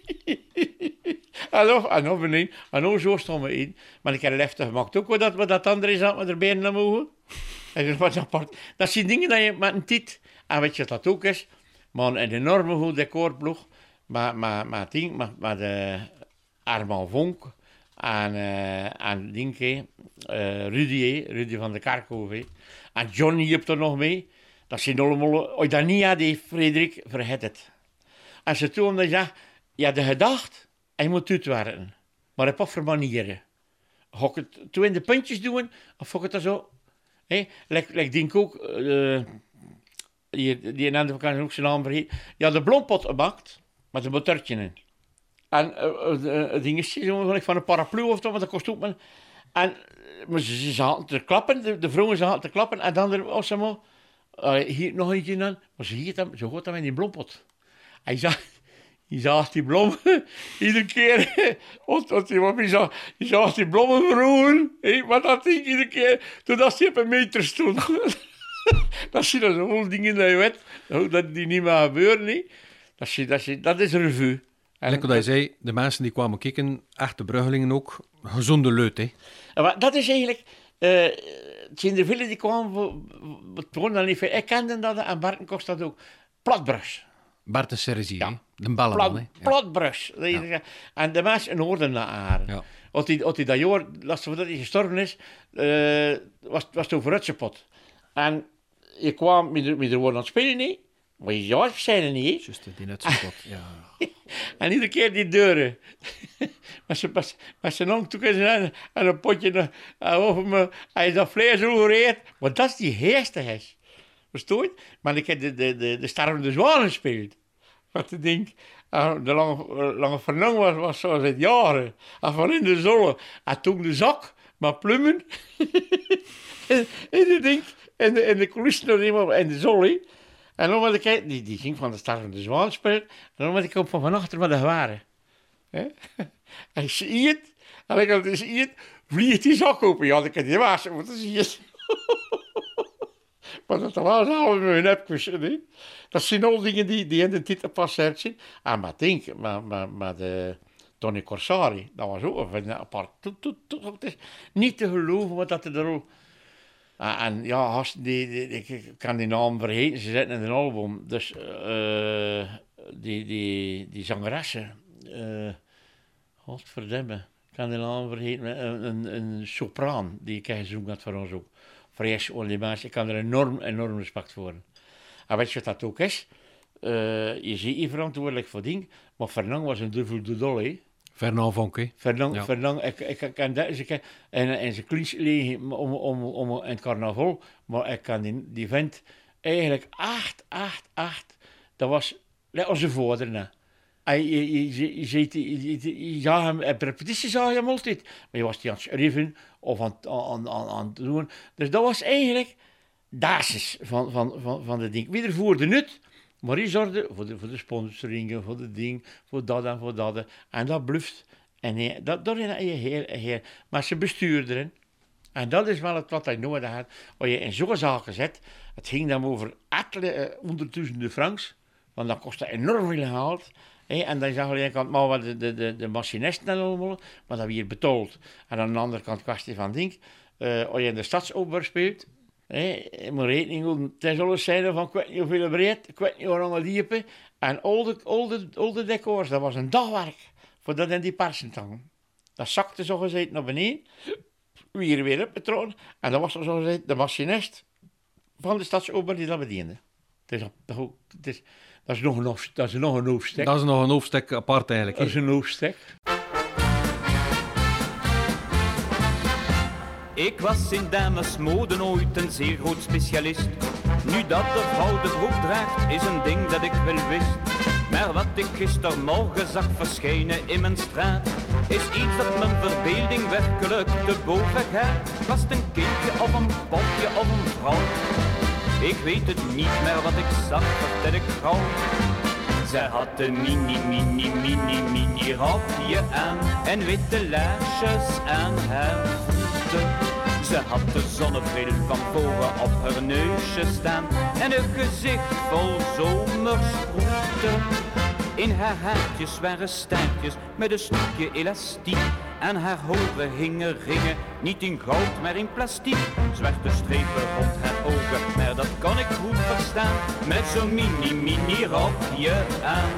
En nog, en nog beneden, en nog zo stonden we in. Maar ik heb leftig gemaakt ook, wat dat, wat dat andere is, met er bijna mogen. En wat apart. Dat zijn dingen dat je met een tit, en weet je wat dat ook is, maar een enorme goed decorploeg, met, met, met, ding, met, met uh, Armand Vonk, en, uh, en Dinke, uh, Rudy, hè, Rudy van de Kerkhof, hè. En Johnny hielp er nog mee. Dat zijn allemaal, als je dat niet had, Frederik, vergeet het. En ze toen dat ja, je had gedacht, en je moet uitwerken. Maar op wat voor manieren? Ga ik het toen in de puntjes doen, of ga ik het dat zo? Hey, like, like denk ook, uh, die, die een ander kan ook zijn naam vergeten. Je had de blompot gemaakt, met een botertje in. En uh, het ding is van een paraplu of zo, want dat kost ook maar. En maar ze, ze zaten te klappen, de, de vrouwen zaten te klappen, en dan was ze maar, uh, hier nog eentje aan, maar ze hield hem, ze gooit hem in die blompot. Hij zag, je zag die blommen, iedere keer, want je zag, je zag die blommen verroeren, hey, maar dat ding iedere keer, totdat hij op een meter stond. Dat zie je zo'n dingen dat je weet, dat die niet meer gebeuren, nee. Dat, zie, dat, zie, dat is een revue. En lekker dat je zei, de mensen die kwamen kijken, echte Bruggelingen ook, gezonde leut, hè. Maar dat is eigenlijk, uh, het zijn er velen die kwamen, voor, voor, dan niet veel. Ik kende dat, en Barten kost dat ook, platbrus. Bart de Cerezie, ja. De ballenman, hè. Plat, platbrus. Ja. En de mensen hoorden dat aan. Ja. Als hij, als hij dat jaar, laatst voordat hij gestorven is, uh, was, was het over Rutsenpot. En je kwam met de, met de woorden aan het spelen niet, maar je was zijn niet. Juist, die Rutsenpot, ja. En iedere keer die deuren. met zijn, met zijn hangtoek en, en een potje uh, over me. Hij is dat vlees overeerd. Maar dat is die heerstigheid. Verstoor je? Maar ik heb de, de, de, de stervende zwaan gespeeld. Wat ik denk, uh, de lange, uh, lange vernang was, was zoals het jaren. En van in de zolle. En toen de zak met plummen. en, en de ding, en de, en de coulissen en de zolle. En dan had ik, die, die ging van de stervende zwaan spelen. En dan had ik op van van achter wat er waren. En zie je het? En ik had dus zie je het? Vliegt die zak open. Ja, ik had die waas, want dan zie je het. Maar dat was allemaal met hun nepjes. Dat zijn al dingen die, die in de titel passeert zijn. En maar denk, maar, maar, maar de Tony Corsari, dat was ook een apart. Het is niet te geloven wat dat er al... Uh, en ja, die, die, die, ik kan die naam vergeten, ze zitten in een album. Dus uh, die, die, die zangeressen, uh, godverdomme, ik kan die naam vergeten, een, een, een sopraan die ik gezongen had voor ons ook. Vrees Olimaas, ik kan er enorm, enorm respect voor. En weet je wat dat ook is? Uh, je ziet je verantwoordelijk voor dingen, maar Fernand was een duvel de dolle. Fernand Vonke. Fernand, ja. Fernand, ik, ik, ik kan dat eens en, en zijn klies liggen om, om, om, om in het carnaval, maar ik kan die, die vent eigenlijk acht, acht, acht, dat was net als zijn vader. Ne. En je, je, je, je, je, je, je zag hem, op repetitie zag je hem altijd, maar je was die aan het schrijven of aan, aan, aan, aan het doen. Dus dat was eigenlijk basis van, van, van, van de ding. Wie er voerde nut, maar die zorgde voor de, voor de sponsoringen, voor de ding, voor dat en voor dat. En dat bluft. En hij, dat, dat is je heer, heer. Maar ze bestuurderen. En dat is wel het wat hij nodig had. Als je in zo'n zaken zet, het ging dan over ettelijke, uh, honderdduizenden francs. Want dat kostte enorm veel geld. Hey, en dan zag je aan de kant maar de, de, de, de machinisten en allemaal, maar dat weer betaald. En aan de andere kant kwestie van ding. Uh, als je in de stadsoper speelt, hey, je moet rekening houden. Het is alles zijn van ik weet niet hoeveel breed, ik weet niet hoe lang diepe. En al de, al, de, al de decors, dat was een dagwerk voor dat in die persen te hangen. Dat zakte zo gezegd naar beneden, weer weer op patroon. En dat was zo gezegd de machinist van de stadsoper die dat bediende. Het is, het is, dat is nog een hoofdstuk. Dat is nog een hoofdstuk. Dat is nog een hoofdstuk apart eigenlijk. Dat is een hoofdstuk. Ik was in damesmode ooit een zeer groot specialist. Nu dat de vrouw de broek draagt, is een ding dat ik wel wist. Maar wat ik gistermorgen zag verschijnen in mijn straat, is iets dat mijn verbeelding werkelijk te boven gaat. Was het een kindje of een popje of een vrouw? Ik weet het niet meer wat ik zag, vertel ik gauw. Zij had een mini, mini, mini, mini rokje aan en witte laarsjes aan haar voeten. Ze had de zonnebril van voren op haar neusje staan en een gezicht vol zomersproeten. In haar haartjes waren staartjes met een stukje elastiek. Aan haar horen hingen ringen, niet in goud maar in plastiek. Zwarte strepen rond haar ogen, maar dat kan ik goed verstaan. Met zo'n mini, mini rokje aan.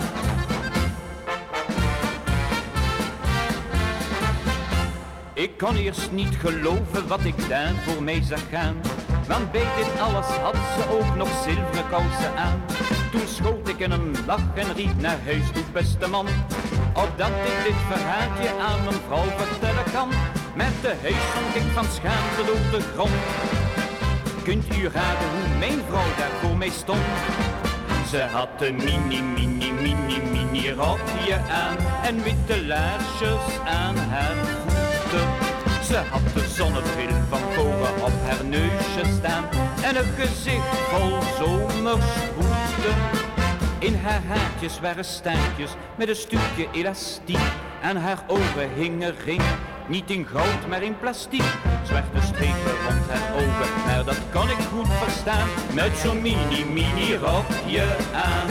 Ik kon eerst niet geloven wat ik daar voor mij zag gaan. Want bij dit alles had ze ook nog zilveren kousen aan. Toen schoot ik in een lach en riep naar huis toe, beste man. Opdat ik dit verhaaltje aan mijn vrouw vertellen kan. Met de huis zonk ik van schaamte door de grond. Kunt u raden hoe mijn vrouw daar voor mij stond? Ze had een mini, mini, mini, mini rokje aan en witte laarsjes aan haar voeten. Ze had de zonnebril van voren op haar neusje staan en een gezicht vol zomersproeten. In haar haartjes waren staartjes met een stukje elastiek. Aan haar ogen hingen ringen, niet in goud maar in plastiek. Zwarte strepen rond haar ogen, maar dat kan ik goed verstaan. Met zo'n mini, mini rokje aan.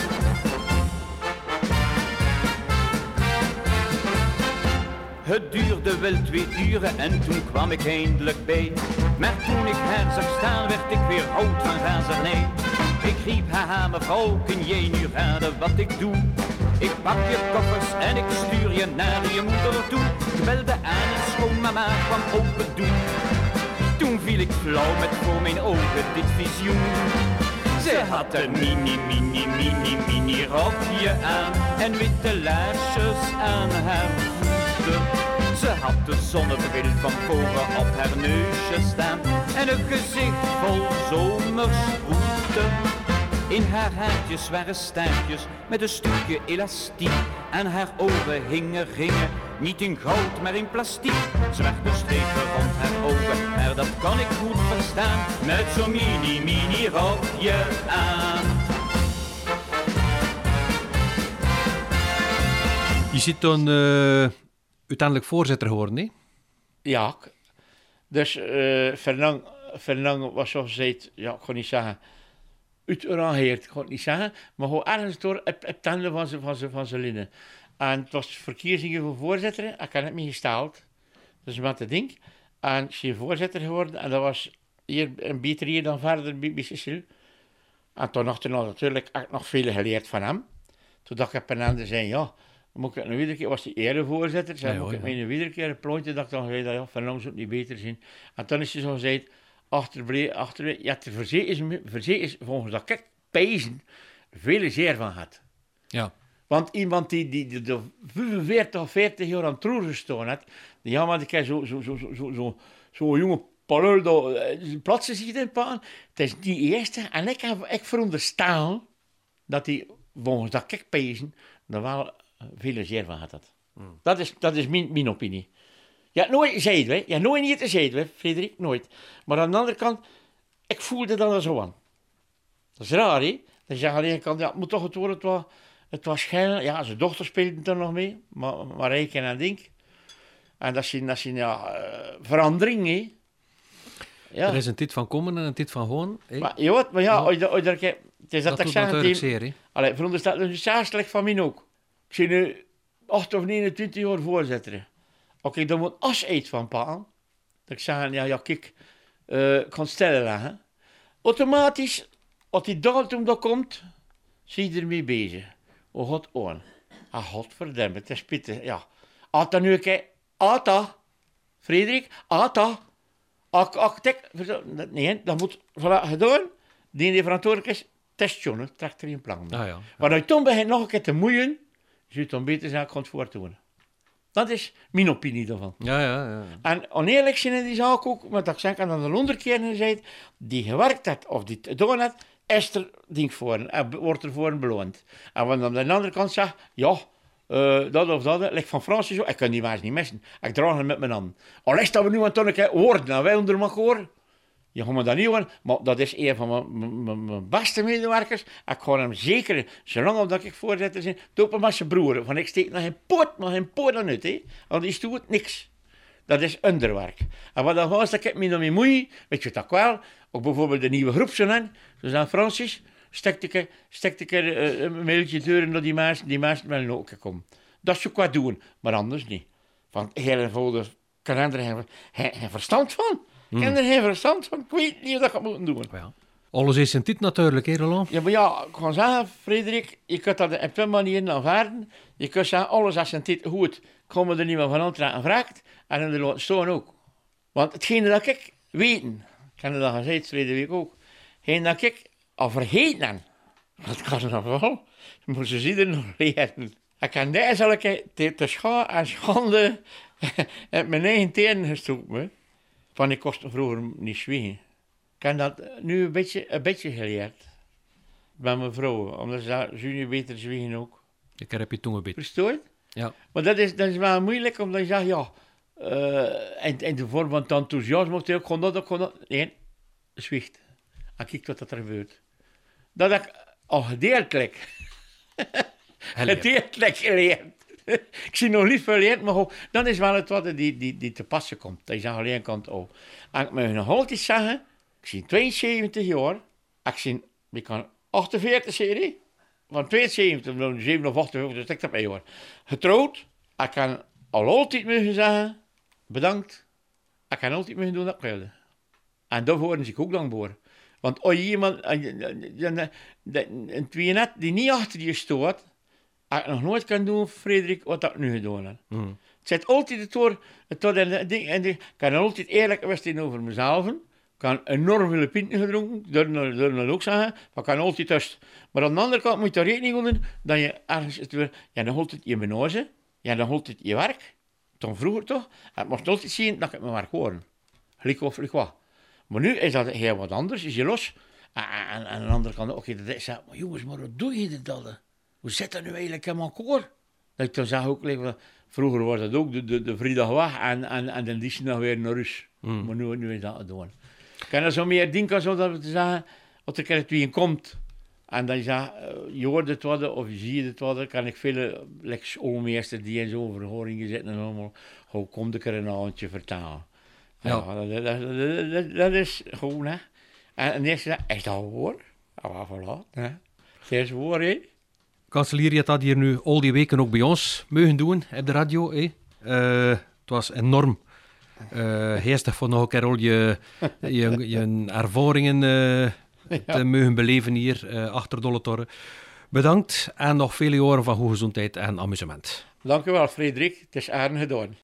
Het duurde wel twee uren en toen kwam ik eindelijk bij. Maar toen ik haar zag staan werd ik weer oud van razernij. Ik riep, haha mevrouw, kun jij nu raden wat ik doe? Ik pak je koffers en ik stuur je naar je moeder toe. Ik belde aan en schoonmama kwam open doen. Toen viel ik flauw met voor mijn ogen dit visioen. Ze had een mini, mini, mini, mini rokje aan en witte laarsjes aan haar voeten. Ze had de zonnebril van voren op haar neusje staan en een gezicht vol zomersproeten. In haar haartjes waren staartjes met een stukje elastiek. Aan haar oren hingen ringen, niet in goud maar in plastiek. Zwarte strepen rond haar ogen, maar dat kan ik goed verstaan. Met zo'n mini, mini rokje aan. Je zit dan uh, uiteindelijk voorzitter geworden, hè? Ja, dus uh, Fernand, Fernand was zo gezegd, ja, ik kan niet zeggen, uitgerangeerd, ik kan het niet zeggen, maar gewoon ergens door het, het tanden van zijn van zijn van zijn linnen. En het was verkiezingen voor voorzitter, ik had het me gesteld, dus wat te ding. En ik ben voorzitter geworden en dat was hier een beter hier dan verder bij Cecile. En toen nog, toen natuurlijk heb ik nog veel geleerd van hem. Toen dacht ik op een ander zei, ja, moet ik nou iedere keer, was hij erevoorzitter, zei, ja, moet ik ja. mij iedere keer een ploontje, dat ik dan zei, ja, van langs zou het niet beter zien. En toen is hij zo gezegd, achterbleef, achterbleef, ja, de verzee is, verzee is volgens dat ik pezen veel zeer van had. Ja. Want iemand die, die, die de vijfenveertig of veertig jaar aan het roer gestaan had, die ja, maar die zo, zo, zo, zo, zo, zo, zo jonge parel daar plaatsen zich in pakken. Het is die eerste, en ik heb ik veronderstaan dat hij volgens dat ik pezen er wel veel zeer van had. Dat, hmm. dat is, dat is mijn, mijn opinie. Ja, nooit zeiden we, ja, nooit niet te zeiden we, Frederik, nooit. Maar aan de andere kant, ik voelde dat er zo aan. Dat is raar, hè? Dan zeg je aan de ene kant, ja, het moet toch het worden, het was, het was schijnlijk. Ja, zijn dochter speelde er nog mee, maar, maar ik en Dink. En dat is een, dat is een ja, uh, verandering, hè? Ja. Er is een tijd van komen en een tijd van gewoon. Hey. Maar, ja, maar ja, ooit, ooit, ooit, het is dat, dat ik zeg zeg, zeer, hè? Allee, veronderstel, dat is zo slecht van mij ook. Ik ben nu acht of negenentwintig jaar voorzitter. Oké, dan moet als iets van paal. Dat ik zeg, ja, ja, kijk, uh, kan stellen leggen. Automatisch, als die datum daar komt, zie je ermee bezig. Oh, god, on. Ah, godverdamme, het is pittig, ja. Ata nu, kijk, Ata, Frederik, Ata. Ak, ak, tek, nee, dat moet voilà, gedaan. Die die verantwoordelijk is, testjonnen, trekt er een plan. Ah, ja, ja. Maar als je dan begint nog een keer te moeien, zou je dan beter zijn, ik kan het voortdoen. Dat is mijn opinie daarvan. Ja, ja, ja. En oneerlijk zijn in die zaak ook, maar dat ik zeg, en dan de honderd keer gezegd, die gewerkt heeft of die gedaan heeft, is er ding voor en wordt er voor beloond. En wanneer aan de andere kant zegt, ja, uh, dat of dat, ligt van Frans zo, ik kan die mensen niet missen. Ik draag hem met mijn handen. Al is dat we nu aan het doen, woorden, en wij onder elkaar. Je gaat me dat niet horen, maar dat is een van mijn, mijn, mijn beste medewerkers. Ik ga hem zeker, zolang dat ik voorzitter ben, dopen met zijn broer. Want ik steek nog geen poot, nog geen poot aan uit, hè. Want die doet niks. Dat is onderwerk. En wat dan was, dat ik me nog mee moei, weet je dat wel, ook bijvoorbeeld de nieuwe groep zo aan, zoals aan Francis, stekte ik, stekte ik uh, een mailtje deuren naar die mensen, die mensen willen ook komen. Dat zou ik wat doen, maar anders niet. Van heel eenvoudig, kan er geen verstand van. Ik heb er geen verstand van. Ik weet niet wat ik moet doen. Ja. Alles is een tijd natuurlijk, hè, Roland? Ja, maar ja, ik kan zeggen, Frederik, je kunt dat op twee manieren aanvaarden. Je kunt zeggen, alles als een tijd goed, komen er niet meer van anderen en vraagt. En in de laten staan ook. Want hetgene dat ik weet, ik heb dat gezegd, verleden week ook, hetgene dat ik al vergeten heb, dat kan nog wel, moeten ze er nog leren. Ik kan deze te, te scha en schande met mijn eigen tenen gestoken. Van ik kost vroeger niet zwiegen. Ik heb dat nu een beetje, een beetje geleerd. Bij mijn vrouw, omdat ze nu beter zwiegen ook. Ik heb je toen een beetje. Verstoor je? Ja. Maar dat is, dat is wel moeilijk, omdat je zegt, ja, uh, in, in de vorm van het enthousiasme, of ik kon dat, ik kon dat. Nee, zwicht. En kijk wat er gebeurt. Dat heb ik al gedeeltelijk, gedeeltelijk geleerd. Ik zie nog niet verleerd, maar ook, dat is wel het wat die, die, die te passen komt. Dat is aan de ene kant ook. En ik moet nog altijd zeggen, ik zie tweeënzeventig jaar, ik zie, ik kan achtenveertig serie, van tweeënzeventig naar zeven of achtenveertig, dus ik dat bij jaar. Getrouwd, ik kan al altijd mogen zeggen, bedankt, ik kan altijd mogen doen dat ik wilde. En daar worden ze ook dankbaar. Want als je iemand, een twee net die niet achter je staat, Als ik nog nooit kan doen, Frederik, wat ik nu gedaan heb. Mm. Het zit altijd het door, het door en ding, en ik kan altijd eerlijk zijn over mezelf. Ik kan enorm veel pinten gedronken, dat wil ik ook zeggen. Maar ik kan altijd tussen. Maar aan de andere kant moet je er rekening houden dat je ergens, het weer, je nog altijd je benozen, je nog altijd je werk. Toen vroeger toch, het moest altijd zien dat ik het mijn werk hoorde. Gelijk of gelijk wat. Maar nu is dat heel wat anders, is je los. En, en, en aan de andere kant, oké, okay, dat is, maar jongens, maar hoe doe je dit dan? Hoe zit dat nu eigenlijk in elkaar? Dat ik dan zeg ook, like, vroeger was dat ook de, de, de vrijdag weg en, en, en dan die nog weer naar huis. Mm. Maar nu, nu is dat doen. Ik kan er zo meer denken, zo dat we te zeggen, als er een keer komt en dan je zegt, je hoort het worden of je ziet het worden, kan ik veel lekker schoolmeester die en zo verhoringen zitten en allemaal, hoe komt ik er een avondje vertalen. Ja, ja dat, dat, dat, dat, dat is gewoon, hè. En, en eerst zei is dat waar? Ja, voilà, hè. Het is waar, hè. Kanselier, je had dat hier nu al die weken ook bij ons mogen doen, op de radio, hè. Uh, het was enorm uh, geestig voor nog een keer al je, je, je ervaringen uh, ja. te mogen beleven hier uh, achter Dolletorre. Bedankt en nog vele jaren van goede gezondheid en amusement. Dank u wel, Frederik. Het is aan gedaan.